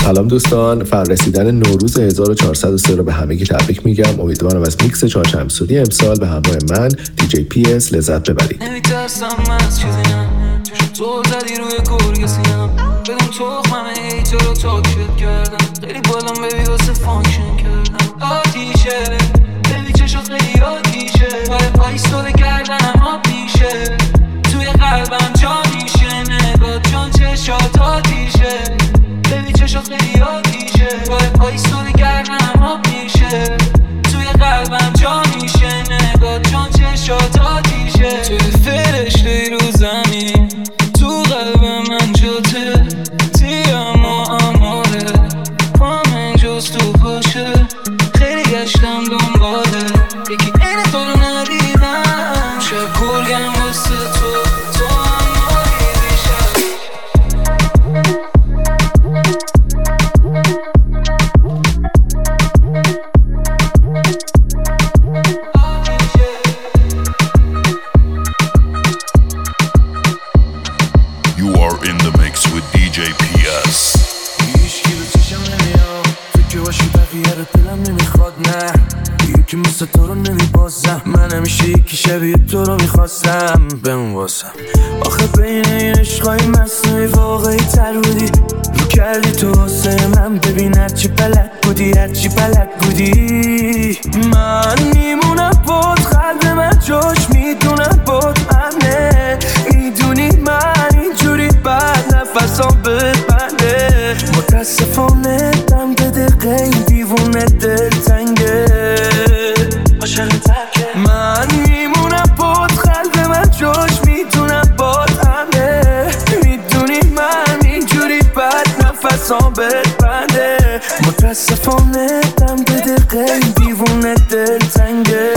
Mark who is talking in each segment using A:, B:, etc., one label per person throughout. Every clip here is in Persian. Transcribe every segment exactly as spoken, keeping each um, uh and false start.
A: سلام دوستان، فرارسیدن نوروز هزار و چهارصد و سه رو به همگی تبریک میگم. امیدوارم از میکس چهارشنبه‌سوری امسال به همراه من دی جی پی اس لذت ببرید.
B: نمیترسم از چیزی نم چشم تو زدی روی گرگ سینم بدون تخمم هیچ رو تاکشت کردم خیلی بالام ببی واسه فانکشن کردم آتیشه ببی چشم خیلی آتیشه پای پای سوله کردم آتیشه توی قلبم جا میشه نگاه چون چشات آتیشه ببی چشم خیلی آتیشه پای پای سوله کردم آتیشه توی قلبم جا میشه نگاه چون چشات آتیشه توی فرشته رو زمین تو قلب من جاته تیم و اماره پامن جز تو پاشه خیلی گشتم دنباله یکی این تو رو ندیدم شب کلگم واسه تو تو هم ماهی شب
C: You are in the mix with دی جی پی اس.
D: هیچکی به چشم نمیام فکر باشی بقیه رو دلم نمیخواد نه یکی مثل تو رو نمیبازم من همیشه یکی شبیه تو رو میخواستم بمون واسم آخه بین این عشقای مصنوعی واقعی تر بودی رو کردی تو واسه من ببین هرچی بلد بودی هرچی بلد بودی من میمونم بود قلب من جاش میدونم بود امنه میدونی من اینجوری بعد نفسام ببنده متاسفانه دم به دقیقه این دیوونه دل تنگه عاشق ترکه من میمونم بود قلب من جاش میدونم بود همه میدونی من اینجوری بعد نفسام ببنده متاسفانه دم به دقیقه این دیوونه دل تنگه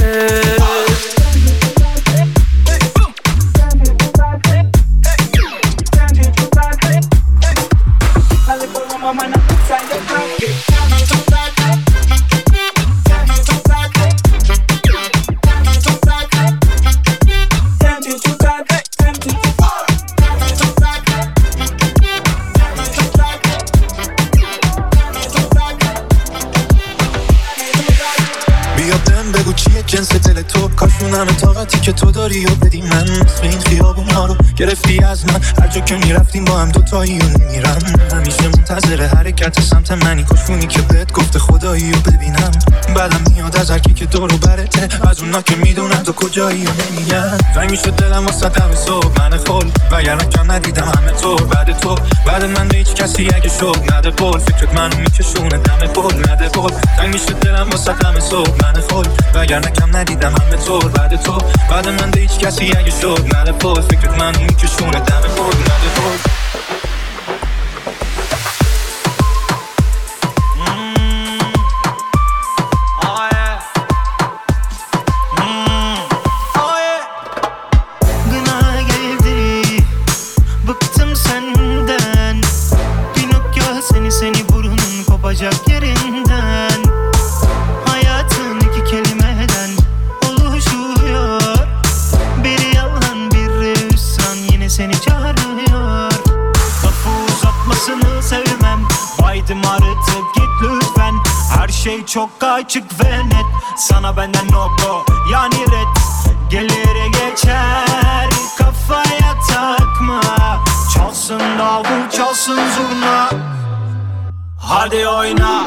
E: جنس دل تو کاشون همه طاقتی که تو داری و بدی من مثل این خیابون ها رو گرفتی از من هر جا که میرفتیم با هم دوتایی و نمیرم همیشه منتظر حرکت سمت منی کاشونی که بهت گفته خدایی و ببینم بعدم میاد از هرکی که دور و برته از اونا که میدونن تو کجایی و نمیگن رنگ میشه دلم واسه دم صبح من خول وگرنه کم ندیدم همه تو بعد تو بعد من به هیچ کسی اگه شد نده بول فکرت منو میکشونه دم بول نده بول رنگ میشه دلم واسه دم صبح من خول وگرنه کم ندیدم همه طور بعد تو بعد من به هیچ کسی اگه شد نده بول فکرت منو میکشونه دم بول نده بول
F: çok açık ve net sana benden no go yani red gelir geçer kafaya takma çalsın davul çalsın zurna hadi oyna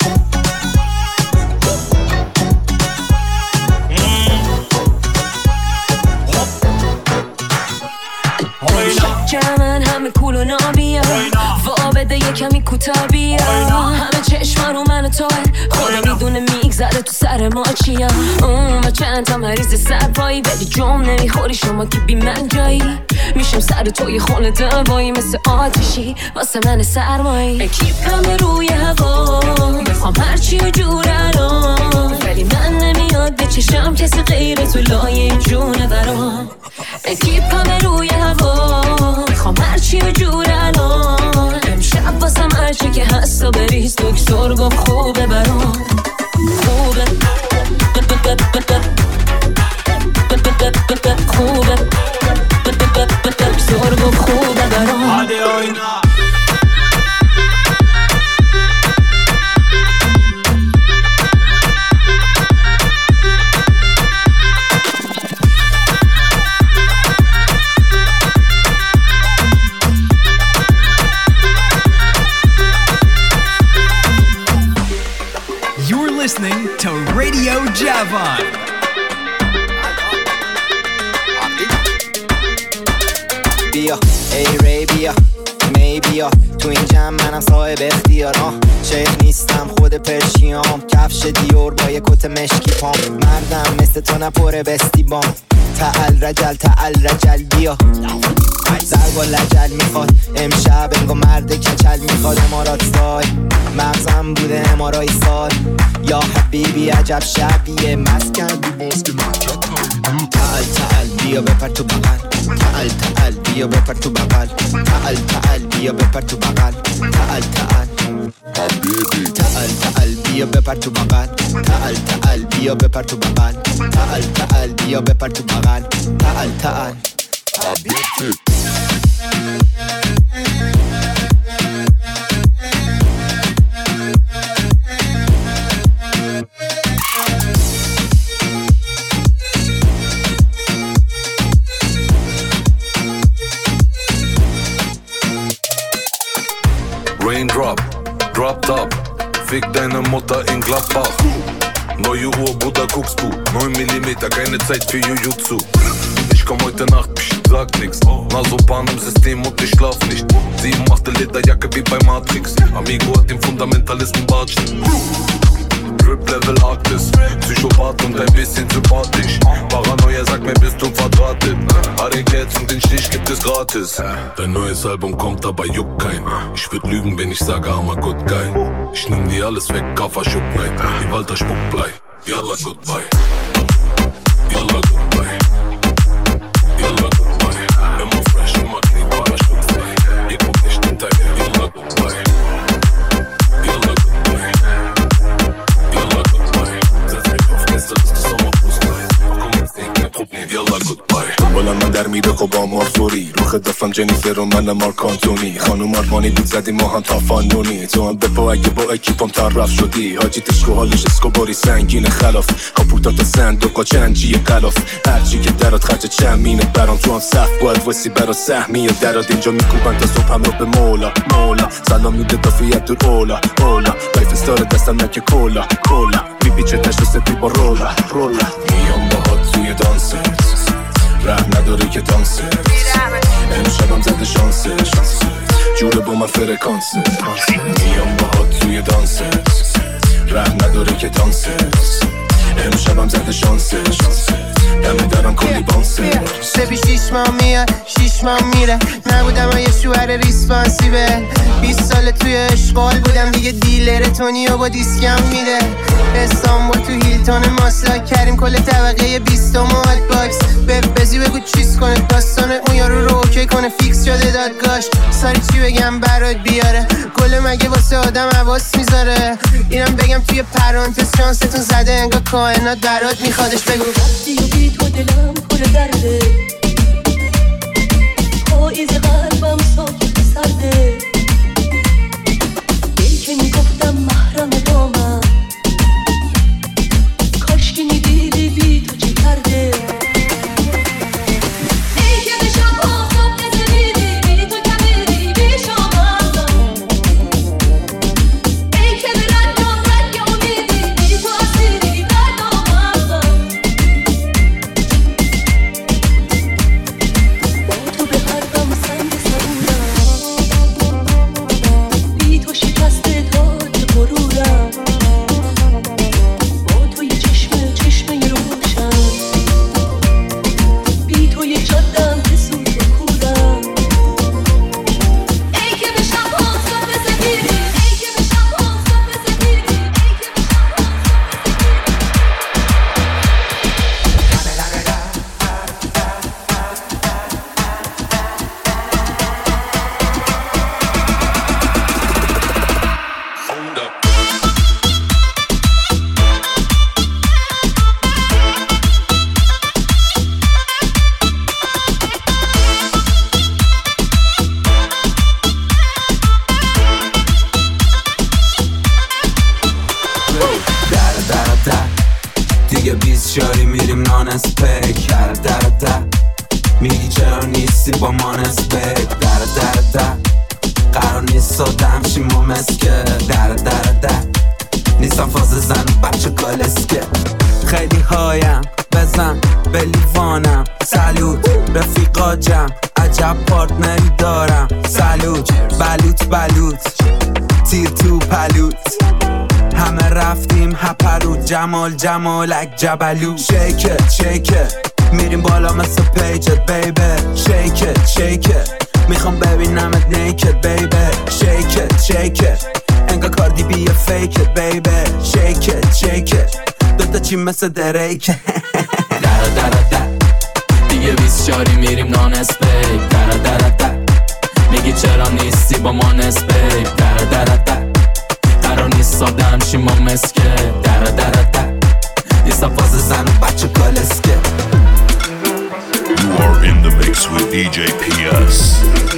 G: من همه کول و نابیه وا بده یه کمی کوتا بیا همه چشم رو من و توه خدا میدونه میگذره تو سر ما چیه اون و چند تا مریض سرپایی ولی جم نمیخوری شما که بی من جایی میشم سر توی خونه دوایی مثل آتیشی واسه من سرمایی اکیپم روی هوا میخوام هرچی و جور الان ولی من نمیاد به چشم کسی غیر تو لایه جونه برام اکیپم روی هوا میخوام هرچی و جور الان امشب واسم هرچی که هست و بریز دکتر گفت خوبه برام خوبه خوبه دکتر گفت خوبه برام
F: hadi oyna
H: بیا ای ری بیا می بیا تو این جمع منم صاحب اختیارم شیخ نیستم خود پرشیام کفش دیور با یک کت مشکی پام مردم مثل تو نپره بستی بام تعال رجل تعال رجل بیا زرگ و لجل میخواد امشب انگو مرد کچل میخواد امارات سای مغزم بوده امارای سال یا حبیبی عجب شبیه مست کردی باز که تعال تعال بیا بپر تو بغل تعال تعال بیا بپر تو بغل تعال تعال بیا بپر تو بغل تعال تعال تعال تعال بیا بپر تو بغل تعال تعال بیا بپر تو بغل تعال تعال بیا بپر تو بغل تعال تعال
I: Raindrop, drop top, fick deine Mutter in Gladbach. Neue Uhr, Bruder, guckst du, neun Millimeter, keine Zeit für Jujutsu. Ich komm heute Nacht, pst, sag nix. Nasopan im System und ich schlaf nicht. Sieben machte Lederjacke wie bei Matrix. Amigo hat den Fundamentalisten Batsch. Drip Level Arktis, Psychopath und ein bisschen sympathisch. Paranoia sagt mir, bist du verdrahtet. Harry-Cats und den Stich gibt es gratis. Dein neues Album kommt, aber juckt kein. Ich würd lügen, wenn ich sage, I'm a good guy. Ich nehm dir alles weg, Kaffer Schuck Night. Die Walter spuckt Blei. Yalla goodbye. Yalla goodbye. Yalla goodbye. Immer fresh, immer clean, Parachutfrei. Ihr guckt nicht hinterher. Yalla goodbye. Yalla goodbye. Yalla goodbye. Setz mich auf Gäste, das ist Sommerfußball. Komm jetzt nicht, kein Problem. Yalla goodbye.
E: بالا من در میره خب با مارفوری رو خدافم جنیفر و من مارک آنتونی خانوم آرمانی بود زدیم ما هم تا فانونی تو هم بپا اگه با اکیپام طرف شدی حاجی تشکو حالش اسکوباری سنگین خلاف کاپوتات صندوقا چنجی غلاف هرچی که درات خرج چمینه برام تو هم صف باید وسی برا سهمی درات اینجا میکوبن تا صبح هم رو به مولا مولا سلام میده دافیت دور اولا اولا لایف استار دستم نکه کولا کولا میپیچه تشت سپی با رولا رولا میام باهات توی دانسه رحم نداره که دانسه امشبم زده شانسه جوره با من فرکانسه میام باهات توی دانسه رحم نداره که دانسه امشبم زده شانسه دمه دارم کلی بانسه
J: سبی شیش ماه میاد شیش ماه میره نبودم یه شوهر ریسپانسیبل بیست سال توی اشغال بودم دیگه دیلر تونیو با دیسکم میده استانبول تو هیلتون ماسلاک کردیم کل طبقه بیست و ماد باکس ببزی بگو چیز کنه داستانه اون یارو رو اوکی کنه فیکس شده دادگاش ساری چی بگم برات بیاره گل مگه واسه آدم حواس میذاره اینم بگم توی پرانتز شانستون زده انگار کائنات برات میخوادش بگو
G: تو دلم پر درده پاییز قلبم ساکت سرده دل که میگفتم محرم با من کاش که میدیدی بی تو چی کرده ای که بشم آفتاب نزدیدی بی تو کمیدی بی شما ای که به رنگم رنگ امیدی بی تو اسیری در دامم
K: شاری میریم نان اسپک در در در میگی چرا نیستی با من اسپک در در در قرار نیست سادم شیم و مسکه در در در نیستم فاز زن بچه کالسکه خیلی هایم بزن به لیوانم سلوت رفیقا جم عجب پارتنری دارم. سلوت بلوت بلوت تیر تو پلوت، همه رفتیم هپرود، جمال جمالک جبلو. شیکت شیکت میریم بالا مثل پیجت بیبی. شیکت شیکت میخوام ببینمت نیکت بیبی. شیکت شیکت انگا کاردی بیه فیکت بیبی. شیکت شیکت دوتا چی مثل دریکت.
L: درا درا در دیگه بیست شاری میریم نان اسپیک. درا درا در میگی چرا نیستی با ما نسبیک. درا درا در قرار نیست سادم شی ما مسکه. درا درا در نیستا فاز زن و بچه کالسکه.
C: You are in the mix with دی جی پی اس.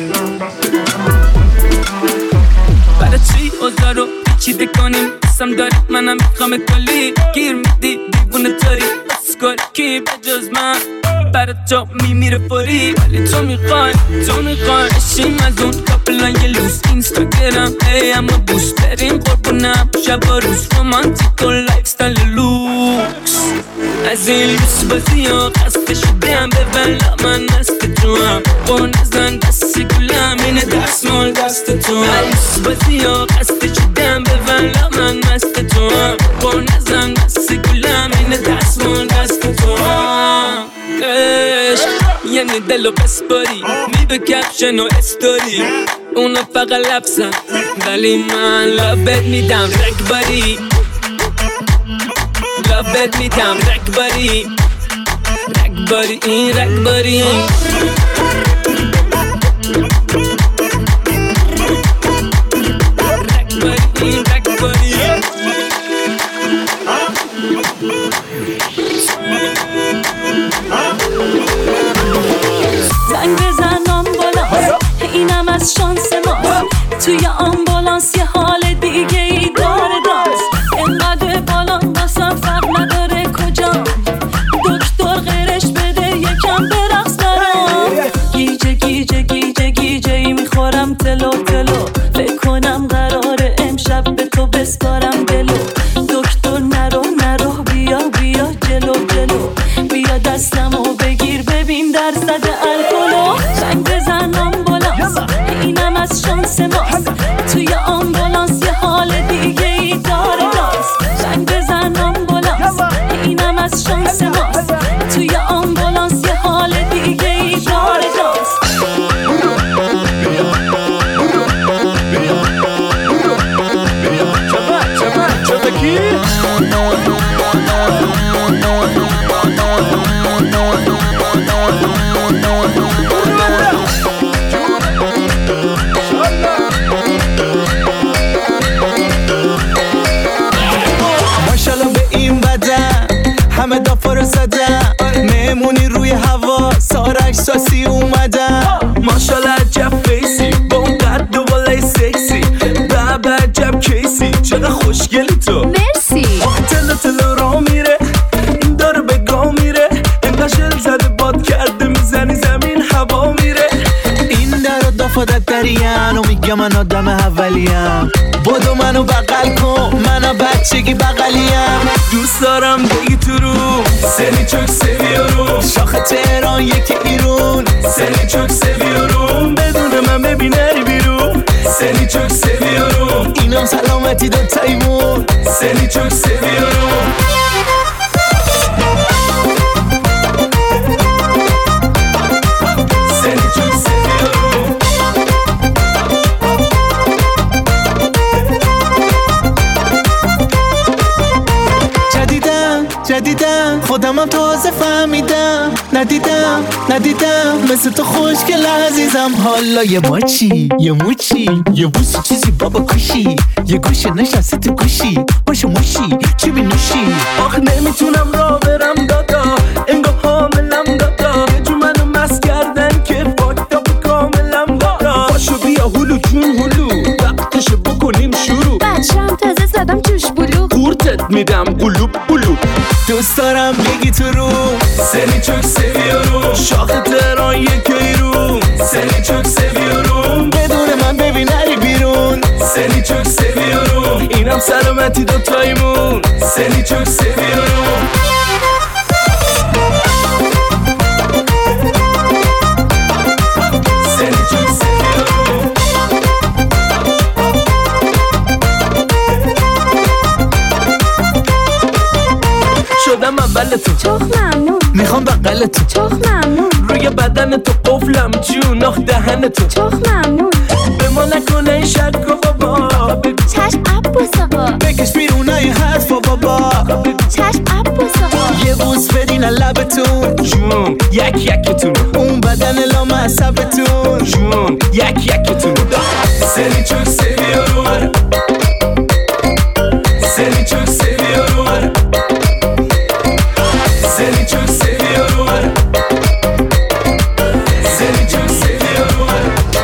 B: برای چی اوزا رو چیده کنیم قسم داری منم میخوام کلی گیر میدی دیوونه تاری اسکال کی بجز من برای تو میمیره فوری. ولی تو میخوای تو میخوای اشیم از اون کپلان یه لوز اینستاگرام ای اما بوست بریم قربونم شب و روز رومانتیک و لایف ستایل لوکس. از این لوس بازی ها خسته شدم ببلا من مست تو هم با نزن دستی گلم اینه دست مال دست تو هم. لوس بازی ها خسته شدم ببلا من مست تو هم با نزن دستی گلم اینه دست مال دست تو هم. عشق یعنی دلو بسپاری میدو کپشن و استوری اونا فقط لبسن ولی من لابت میدم رکباری. لابت میدم رکباری رکباری این رکباری. رکباری این رکباری.
M: زنگ بزن آمبولانس اینم از شانس ماست. توی آمبولانس یه حال دیگه ای داره دانس. اینقدر بالان باسم فرق نداره کجا دکتر غیرش بده یکم برقص برام. گیجه گیجه گیجه گیجه ای میخورم تلو تلو. فکر کنم قراره امشب به تو بسپارم دلو. دکتر نرو نرو بیا بیا جلو جلو. بیا دستمو بگیر ببین درصد الکلو. زنگ بزن آمبولانس اینم از شانس ماست. توی آمبولانس یه حال دیگه ای داره دانس. زنگ بزن آمبولانس اینم از شانس ماست. توی آمبولانس یه حال دیگه ای داره دانس.
E: ماشالله به این بدن همه دافا رو زدن. مهمونی روی هوا سارک ساسی اومدن. ماشالله عجب فیسی با اون قد و بالای سکسی. بابا عجب کیسی چقدر خوشگلی تو.
M: مرسی.
E: آخه تلو تلو را میره این داره به گاه میره. اینقدر شل زده باد کرده میزنی زمین هوا میره. این در و دافادت دریم و میگه من آدم اولیم. بدو منو بغل کن منو بچگی بغلیم. دوست دارم بگی تو رو سری چوک سویارو. شاخ تهران یکی ایرون سری چوک سویارو. بدون من ببین نری بیرون سری چوک سویارو. اینم سلامتی دو تایمون سری چوک سویارو. جدیدم خودمم تازه فهمیدم. ندیدم ندیدم مثل تو خوشگل عزیزم. حالا یه ماچی یه موچی یه بوسی چیزی بابا کشی. یه گوشه نشسته تو گوشی باشه موشی چی بی نوشی. آخه نمیتونم را برم دادا انگار حاملم دادا. یه جو منو مست کردن که فاکتا به کاملم دادا. باشو بیا هلو جون هلو وقتش بکنیم شروع.
M: بچم تازه زدم جوش بلو
E: قورتت میدم قلوب قلوب. دوست دارم بگی تو رو سری چوک سویارو. شاخ تهران یک ایرون سری چوک سویارو. بدون من ببین نری بیرون سری چوک سویارو. اینم سلامتی دو تایمون سری چوک سویارو.
N: بغل تو
M: چخ ممنون
N: میخوام بغل تو
M: چخ ممنون
N: روی بدن تو قفلم جون آخ دهن تو
M: چخ ممنون
N: به ما نکنه این شک و بابا بگو
M: چشم عباس آقا
N: بکش بیرونای حرفا بابا بگو
M: چشم عباس آقا
N: یه بوس بدین لبتون جون یک یکتون اون بدن لامصبتون جون یک یکتون Seni çok seviyorum Seni çok seviyorum Seni çok seviyorum Seni çok seviyorum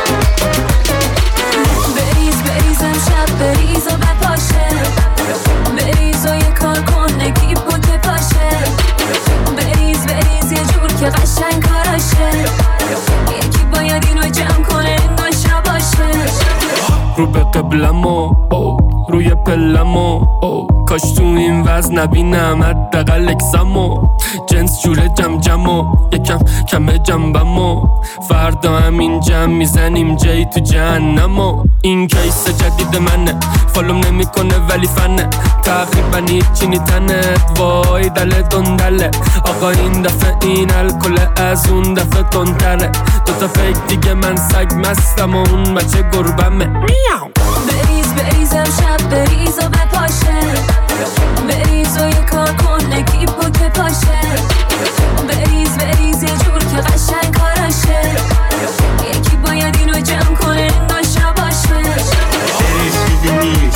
G: بریز بریز امشب بریز و بپاشه بریز و یه کار کن نگیب و که پاشه بریز بریز یه جور که قشنگ کاراشه یکی باید اینو جمع کنه انگار شباشه
L: رو به قبلمو روی پلمو کاش تو این وزن نبینم حداقل اکسمو جنس جوره جم جمو یکم کمه جنبمو فردا همین جمع میزنیم جایی تو جهنمو این کیس جدید منه فالوم نمیکنه ولی فنه تقریبا هیچی نیتنت وای دل دندله آقا این دفعه این الکل از اون دفعه تندتره دوتا فیک دیگه من سگ مستم و اون بچه گربمه
G: بریز بریز امشب بریز و بپاشه بریز و یه کار کن نگیب و که پاشه بریز بریز یه جور که قشنگ کاراشه یکی باید اینو جمع کنه انگار شباشه
O: بریز بیدینیش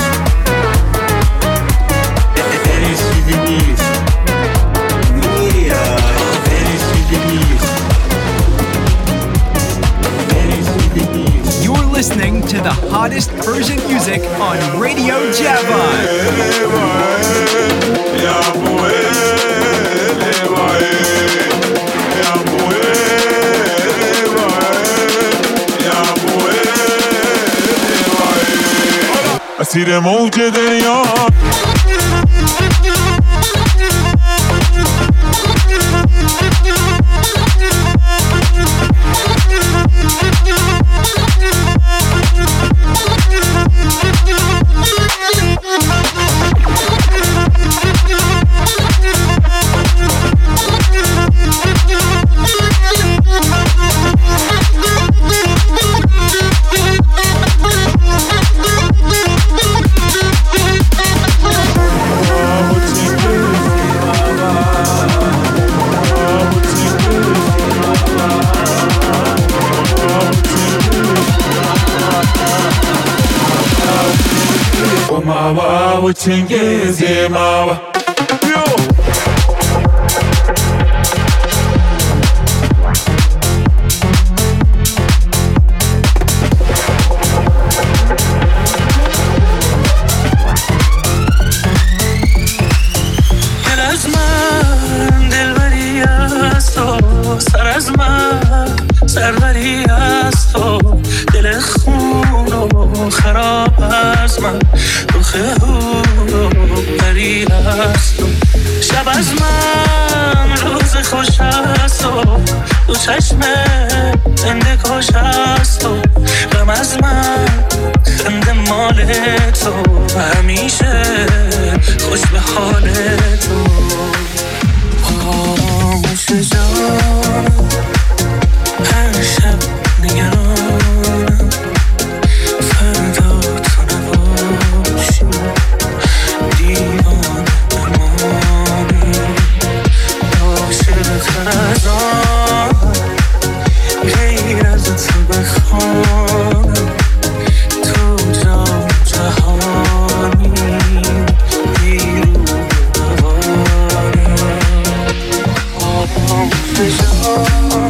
O: بریز بیدینیش میرا بریز بیدینیش بریز بیدینیش
P: You're listening to the hottest Persian music on Radio Javan.
Q: اسیر موج دریا Mawa, uchengeze mawa.
R: دل از من دلبری از تو سر از من سروری از تو دل خون و خراب از من روخه و بری از تو شب از من روز خوش از تو دو چشم زنده کاش از تو غم از من خنده مال تو و همیشه خوش به حال تو آرامش جان هر شب نگرانم فردا تو نباشی دیوان درمانی عاشق‌تر از آن غیر از تو بخوانم تو جان جهانی بیرون دوانی آرامش جان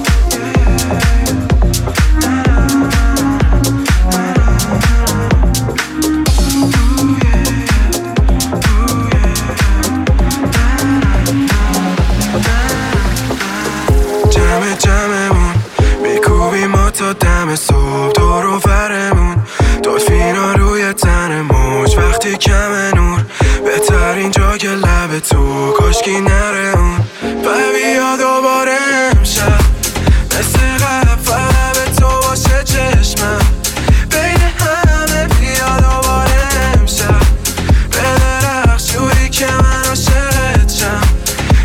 S: جمع جمعمون میکوبی ما تا دم صبح دور و برمون دلفینا روی تن موج وقتی کم نور بهترین جا که لب تو کاشکی نره اون و بیا دوباره امشب مثل قبل فقط به تو باشه چشمم بین همه بیا دوباره امشب به درخش جوری که من عاشقت شم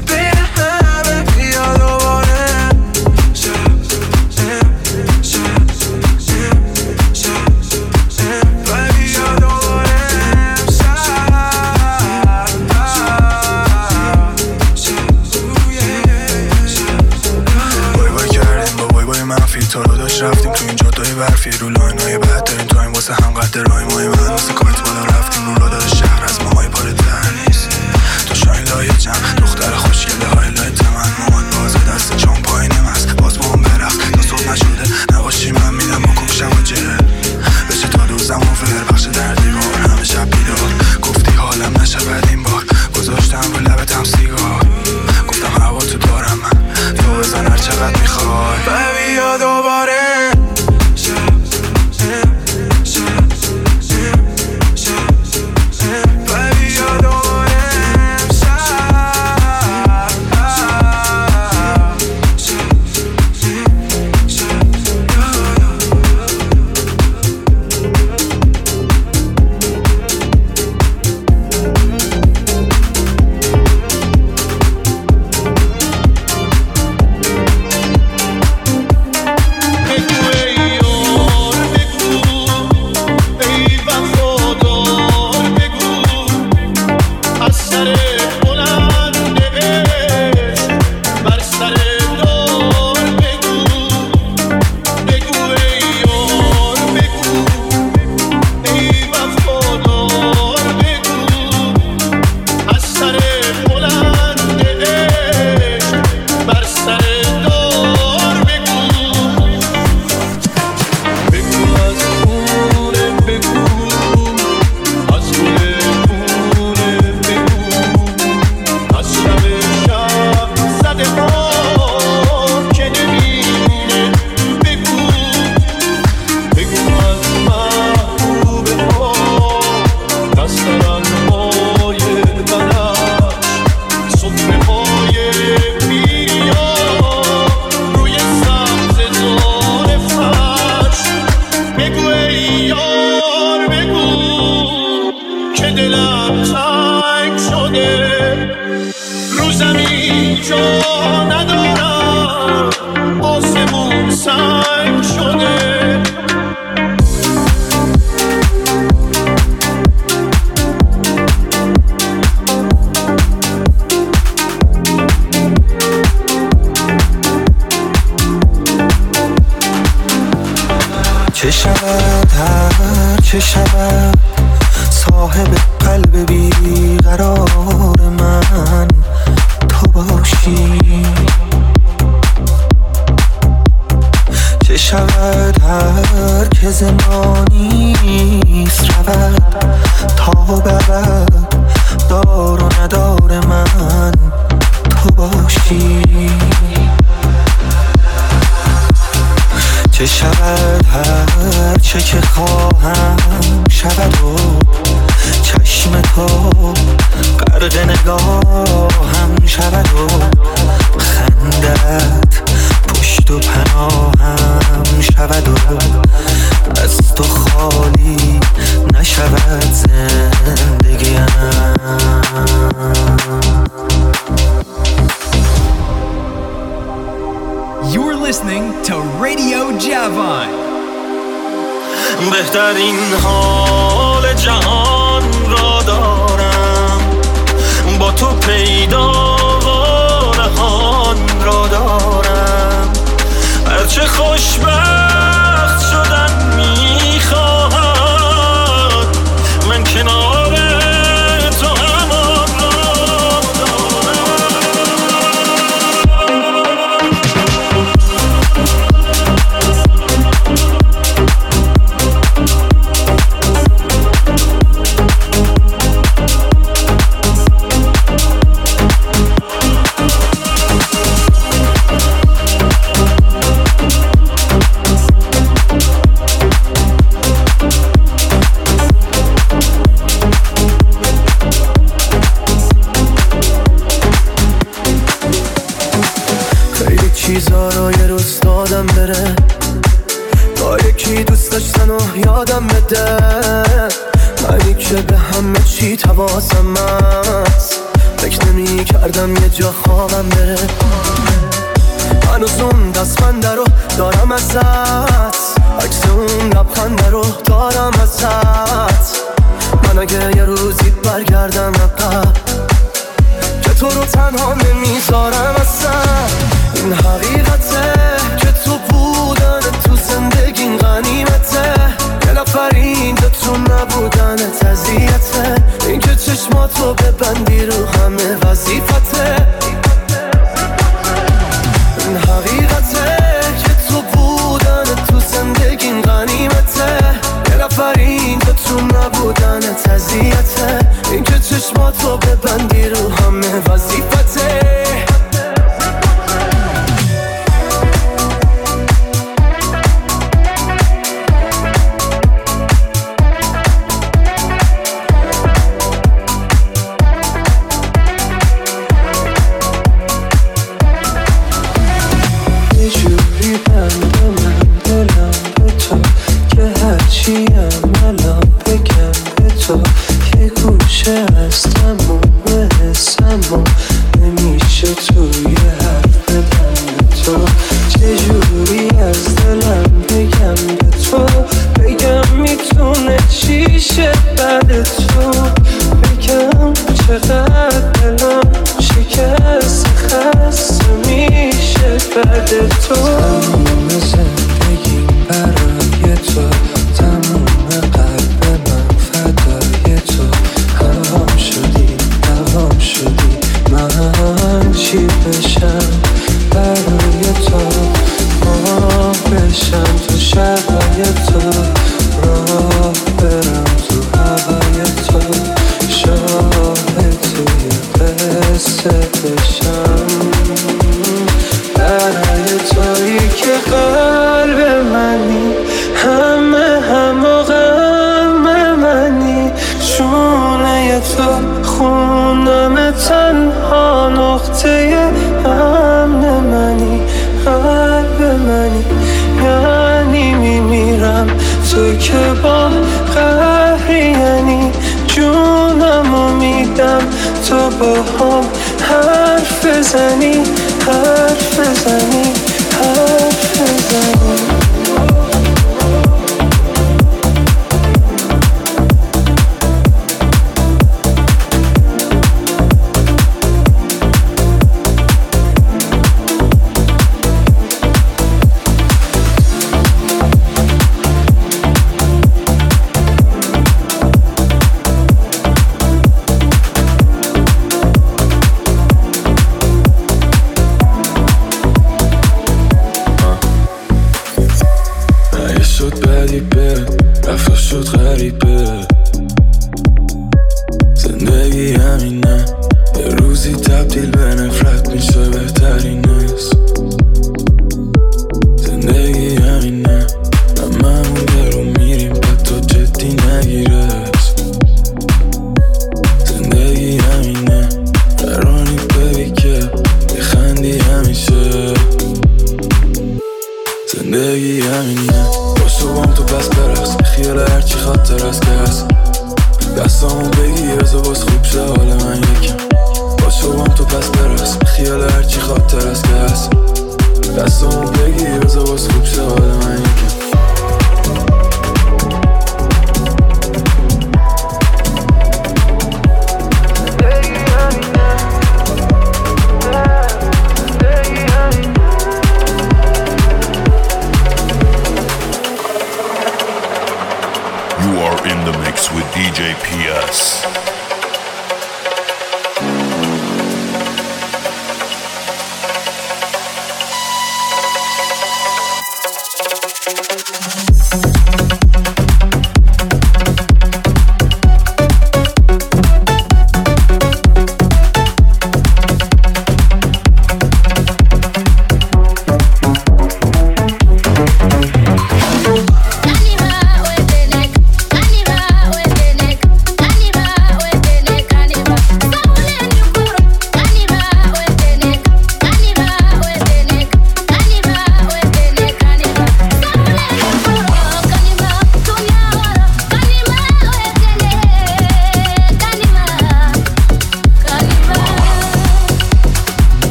S: تو رو داشت رفتیم تو این جادای برفی رو لاینای بد داریم تو این واسه هم قد رای مای من واسه کایت بالا رفتیم رو را داره شهر از ماهای پاره در نیست تو شاین لای جمع دختر خوشگله های لای تمن مامان بازه دست چون پایینم هست باز با هم برخت تا صبح نشده نباشی من میدم با کمشم و جره بشه تا دوزم و فر بخش در دیوار همه شب بیدار گفتی حالم نشود این بار گذاشتم رو لبتم سیگار گفتم هوا تو دارم من تو بزن هر چقدر میخوای ببی یا دوباره
E: چه شود هر چه شود صاحب قلب بیقرار من تو باشی چه شود هر که زمانیست رود تا برد دار و ندار من تو باشی چه شود هر چه که خواهم شود و چشم تو غرق نگاهم شود و خندت پشت و پناهم شود و از تو خالی نشود زندگیم.
P: You're listening to Radio Javan.
E: بهترین حال جهان را دارم با تو پیدا و نهان را دارم هرچه خوشبخت شدن میخواهد من کنار تو همان را چیزا رو یه روز دادم بره تا یکی دوست داشتن و یادم بده منی که به همه چی تواسم هست فکر نمی کردم یه جا خوابم بره هنوز اون دستبنده رو دارم ازت عکس اون لبخنده رو دارم ازت من اگه یه روزی برگردم عقب که تو رو تنها نمیذارم اصلا این حقیقته که تو بودن
T: ببندی رو همه وظیفته. این حقیقته که تو بودن تو زندگیم غنیمته. یه نفر این که تو نبودن تزیته. این که چشماتو ببندی رو همه وظیفته.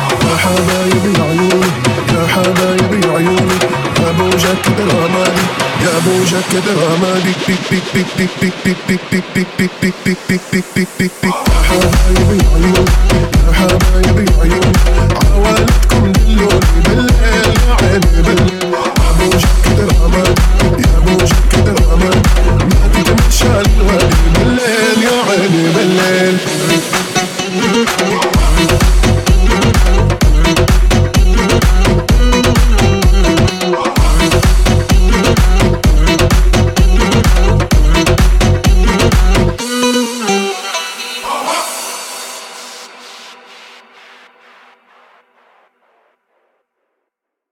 S: حبايبي عيوني ابو جاك الرمادي يا ابو جاكيت رمادي بيك بيك بيك بيك بيك بيك بيك بيك بيك بيك بيك بيك بيك بيك بيك